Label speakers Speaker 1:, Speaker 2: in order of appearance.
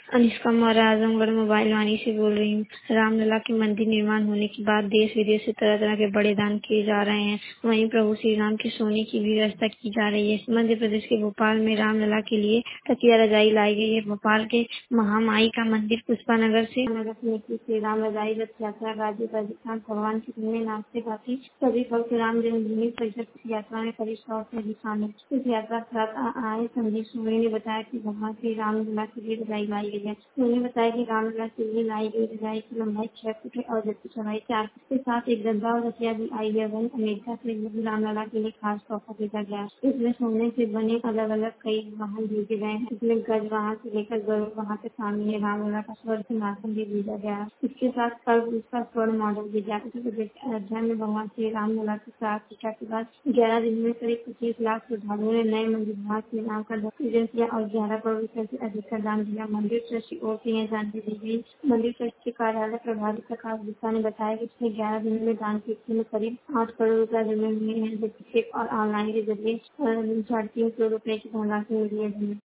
Speaker 1: Anushka Maurya Azamgarh mobile Vani से बोल रही हूँ। रामलला के मंदिर निर्माण होने के बाद देश विदेश से तरह तरह के बड़े दान किए जा रहे हैं। वहीं प्रभु श्री राम के सोने की भी व्यवस्था की जा रही है। मध्य प्रदेश के भोपाल में रामलला के लिए तकिया रजाई लाई गई है। भोपाल के महामाई का मंदिर पुष्पानगर से निकली श्री राम रजाई रथ यात्रा राज्य राजस्थान भगवान के धीमे नाचते गाते सभी भक्त राम जन्मभूमि परिसर की यात्रा में करीब 100 से अधिक शामिल। इस यात्रा के साथ आए संदीप सूरी ने बताया कि भगवान श्री राम लला के लिए रजाई लाई गई है। उन्होंने बताया कि रामलला के लिए लाई गई रजाई की लंबाई 6 फुट है और जबकि चौड़ाई 4 फुट के साथ एक गद्दा और रसिया भी आई है। वहीं अमेरिका से भी रामलला के लिए खास तोहफा भेजा गया है। इसमें सोने से बने अलग अलग कई वाहन भेजे गए हैं। इसमें गज वाहन से लेकर गरुड़ वाहन तक शामिल है। रामलला का स्वर्ग सिंहासन भी भेजा गया है। इसके साथ कल उसका स्वर्ण मॉडल भेजा। अयोध्या में भगवान श्री रामलला की प्राण प्रतिष्ठा के बाद 11 दिन में करीब 25 लाख श्रद्धालुओं ने नए मंदिर भगवान श्री राम का दर्शन किया और 11 करोड़ रुपए से अधिक का दान दिया। मंदिर ट्रस्ट की ओर से यह जानकारी दी गई। मंदिर ट्रस्ट के कार्यालय प्रभारी प्रकाश गुप्ता ने बताया कि पिछले 11 दिनों में दान की में करीब 8 करोड़ रुपए जमे हुए हैं, जबकि चेक और ऑनलाइन के जरिए 3.5 करोड़ रुपए की धनराशि मिली है।